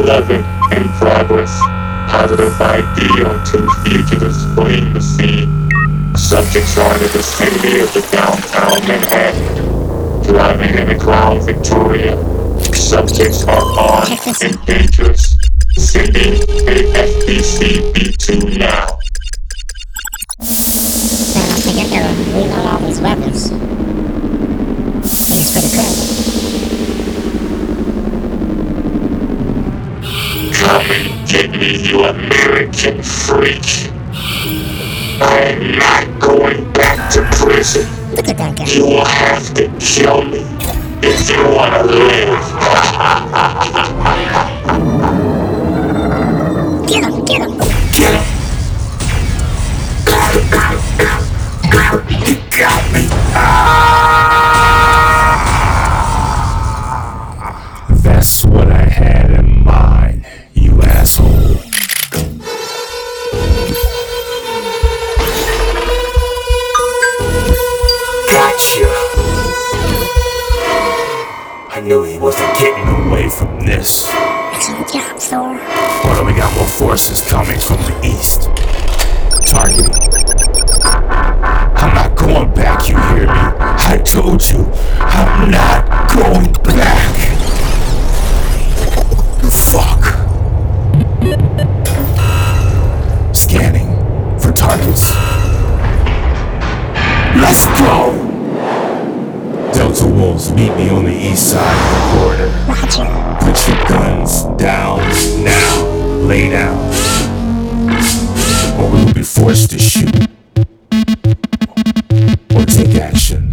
11 in progress. Positive ID on 2 fugitives fleeing the scene. Subjects are in the vicinity of the downtown Manhattan, driving in a Crown Victoria. Subjects are armed and dangerous. Sending a FBC B2 now. Man, I think I gotta reload all these weapons. I think it's pretty crazy. Come and get me, you American freak. I'm not going back to prison. Look at that guy. You will have to kill me if you want to live. Get him, get him. Get him. You got me. That's what I had in mind, you asshole. Gotcha. I knew he wasn't getting away from this. Excellent job, Thor. Hold on, we got more forces coming from the east. Target. I'm not going back, you hear me? I told you, I'm not going back. Fuck. Scanning for targets. Let's go! Delta Wolves, meet me on the east side of the border. Roger. Put your guns down now. Lay down. Or we will be forced to shoot. Or take action.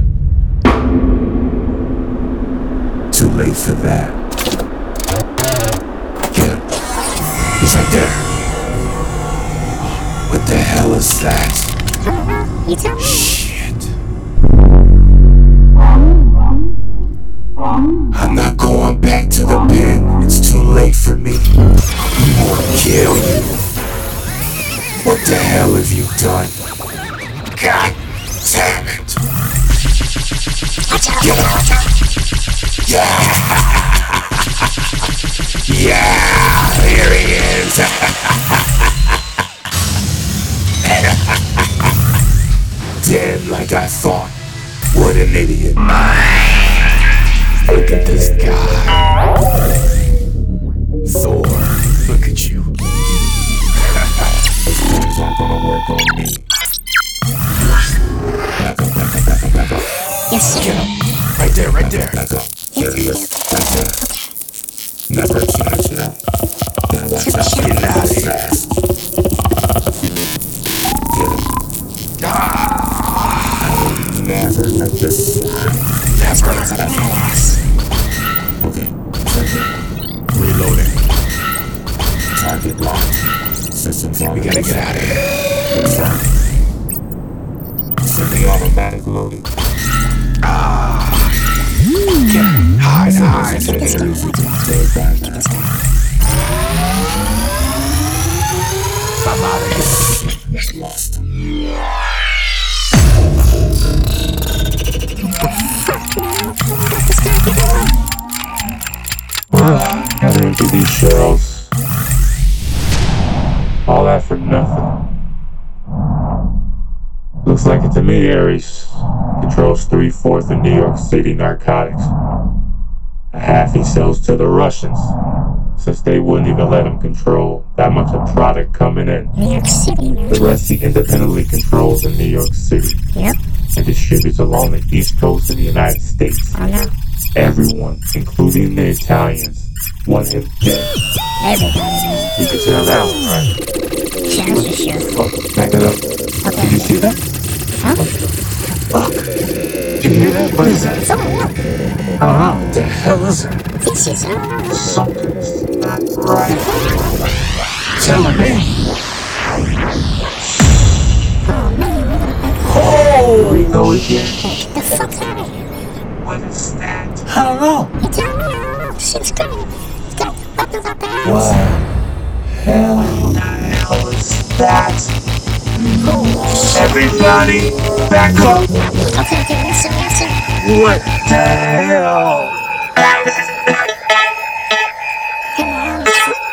Too late for that. Get him. He's right there. What the hell is that? You tell me. Shit. I'm not going back to the pen. It's too late for me. I'm gonna kill you. What the hell have you done? God damn it. Get him. Yeah. Yeah, here he is. Dead like I thought. What an idiot. Look at this guy. Thor, look at you. Those things aren't gonna work on me. Back up, back up, back up, back up. Yes, sir. Get him. Right there, right there. Back up. Yes, There he is. Right there. Never touch that. Get out of here. Get him. Never let this. Never. Okay. Reloading. Target locked. Systems on. We gotta get out of here. Confirm. Sending automatic loading. Hide, hide. Get this guy. Get this guy. I'm out of here. Lost. Got into these shells. All that for nothing. Looks like intermediaries. Controls 3/4 of New York City narcotics. A half he sells to the Russians, since they wouldn't even let him control that much of product coming in. New York City. The rest he independently controls in New York City Yep. and distributes along the east coast of the United States. Oh no. Everyone, including the Italians, want him dead. Everybody. You can tell that one, right? Sure, sure, sure. Oh, back it up. Okay. Did you see that? Huh? Fuck. Did you hear that? What is that? So, look. I don't know. What the hell is it? This is it. Something's not right. Telling me. Oh man. Oh, we go again. Hey, get the fuck out of here. What is that? I don't know. You tell me, I don't know. Shit's crazy. It's got weapons up there. What the hell is that? Everybody, back up. Okay, yes sir, yes sir. What the hell? Come on,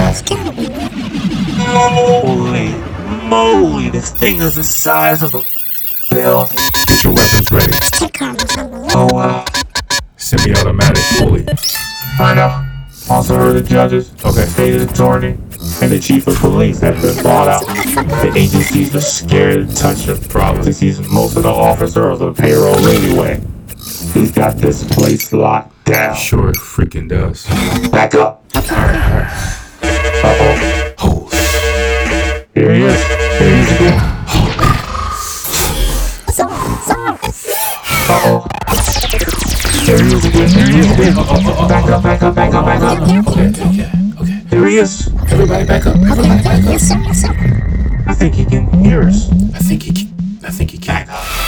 It's gotta be real. Holy moly, this thing is the size of a bill. Get your weapons ready. Take Carlos on the left. Oh wow. Semi-automatic fully. Find out. Also heard the judges, Okay. state attorney, and the chief of police have been bought out. The agencies are scared to touch him. Probably sees most of the officers on payroll anyway. He's got this place locked down. Sure it freaking does. Back up. Uh-oh. Holes. Here he is. Here he is again. Uh-oh. Here he is again. Here he is again. Back up, back up, back up, back up. Okay. Here he is. Everybody back up. Yes, sir, yes, sir. I think he can hear us. I think he can.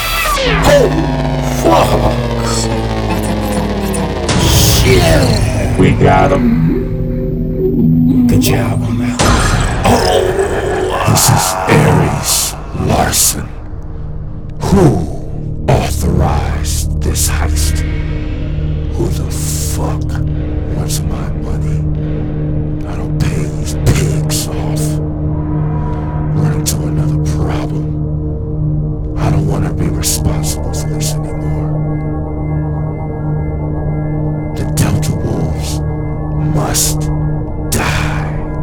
We got him. Good job on that. This is Ares Larson. Who authorized this heist? Who the fuck wants my money? I don't pay these pigs off. Run into another problem. I don't want to be responsible for this anymore. The Delta Wolves must die.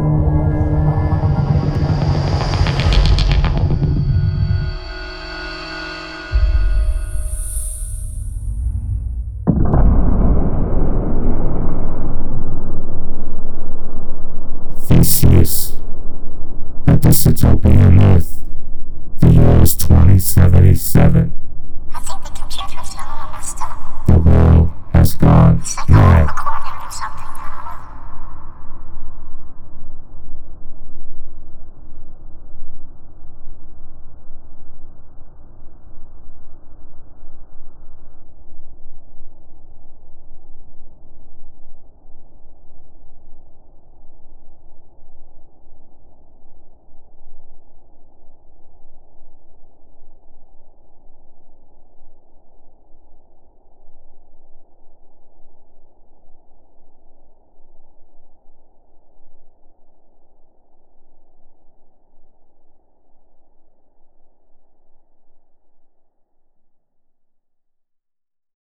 Theseus, at the Cytopian Earth, the year is 2077. I think the computer's a little messed up. The world has gone